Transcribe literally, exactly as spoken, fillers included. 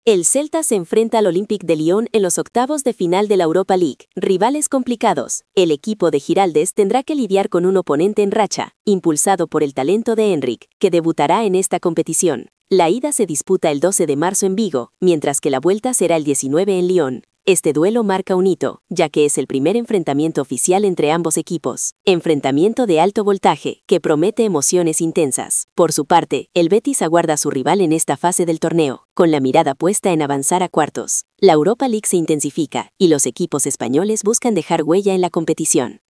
El Celta se enfrenta al Olympique de Lyon en los octavos de final de la Europa League. Rivales complicados. El equipo de Giraldez tendrá que lidiar con un oponente en racha, impulsado por el talento de Enric, que debutará en esta competición. La ida se disputa el doce de marzo en Vigo, mientras que la vuelta será el diecinueve en Lyon. Este duelo marca un hito, ya que es el primer enfrentamiento oficial entre ambos equipos. Enfrentamiento de alto voltaje, que promete emociones intensas. Por su parte, el Betis aguarda a su rival en esta fase del torneo, con la mirada puesta en avanzar a cuartos. La Europa League se intensifica, y los equipos españoles buscan dejar huella en la competición.